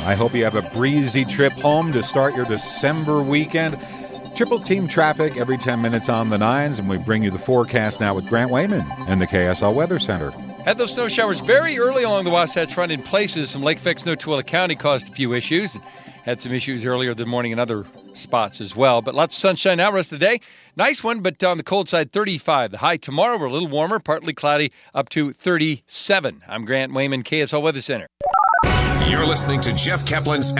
I hope you have a breezy trip home to start your December weekend. Triple team traffic every 10 minutes on the 9s, and we bring you the forecast now with Grant Wayman in the KSL Weather Center. Had those snow showers very early along the Wasatch Front in places. Some lake effects, Notuola County caused a few issues. Had some issues earlier this morning in other spots as well. But lots of sunshine now, rest of the day. Nice one, but on the cold side, 35. The high tomorrow, we're a little warmer, partly cloudy, up to 37. I'm Grant Wayman, KSL Weather Center. You're listening to Jeff Kaplan's